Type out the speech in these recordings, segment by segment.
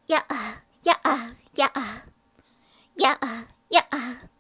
やあ、やあ、やあ、やあ、やあ。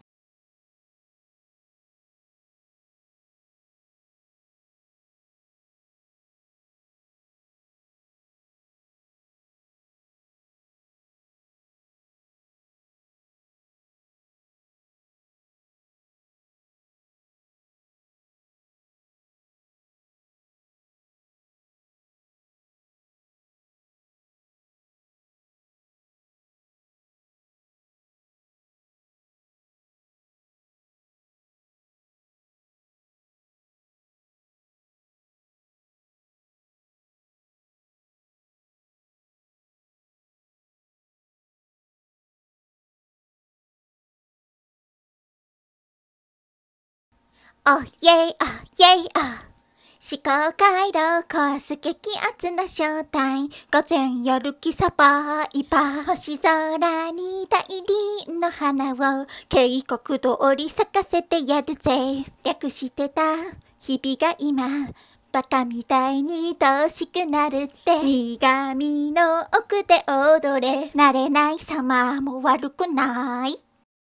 おイェイおイェイお。思考回路壊す激アツな正体。午前夜キサバイバー。星空に大輪の花を渓谷通り咲かせてやるぜ。略してた日々が今バカみたいに愛しくなるって。苦味の奥で踊れ。慣れない様も悪くない。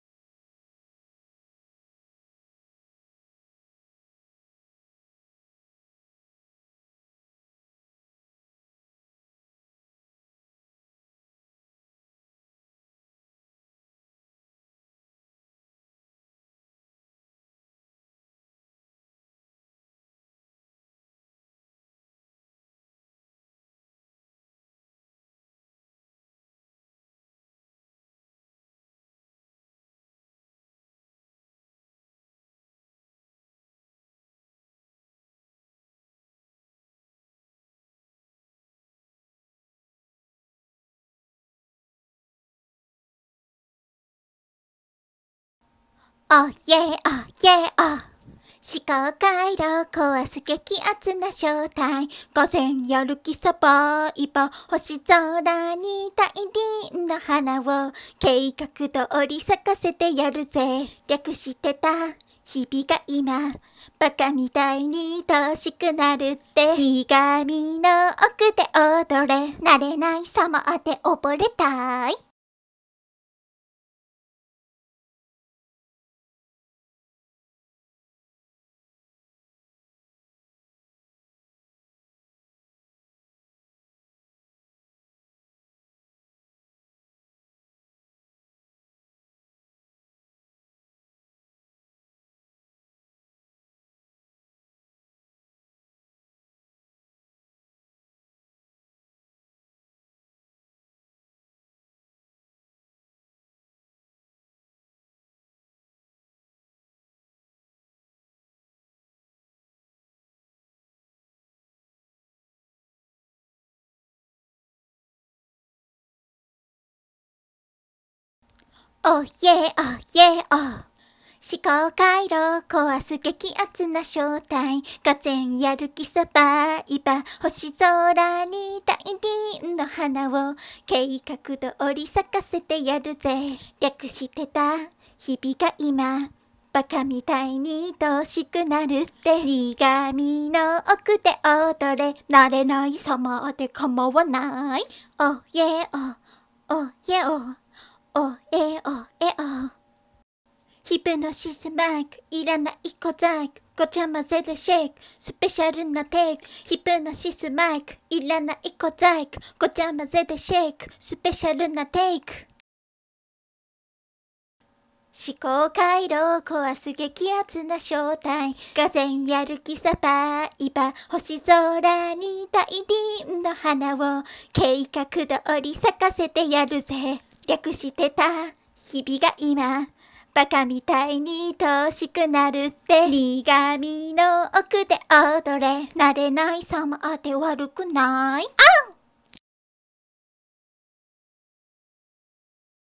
おイェイおイェイお。思考回路壊す激アツな正体。午前夜キサバイバー。星空に大輪の花を計画通り咲かせてやるぜ。略してた日々が今バカみたいに愛しくなるって。苦味の奥で踊れ。慣れない様で溺れたい。おイェイおイェイお。思考回路壊す激アツな正体。午前やる気サバイバー。星空に大輪の花を計画通り咲かせてやるぜ。略してた日々が今バカみたいに愛しくなるって。苦味の奥で踊れ。慣れない様で構わない。おイェイおおイェイお。おえおえお。ヒプノシスマイクいらない小細工。ごちゃ混ぜでシェイクスペシャルなテイク。ヒプノシスマイクいらない小細工。ごちゃ混ぜでシェイクスペシャルなテイク。思考回路壊す激アツな正体。午前やる気サバイバー。星空に大輪の花を計画通り咲かせてやるぜ。略してた日々が今バカみたいに愛しくなるって。苦味の奥で踊れ。慣れない様で悪くない。あん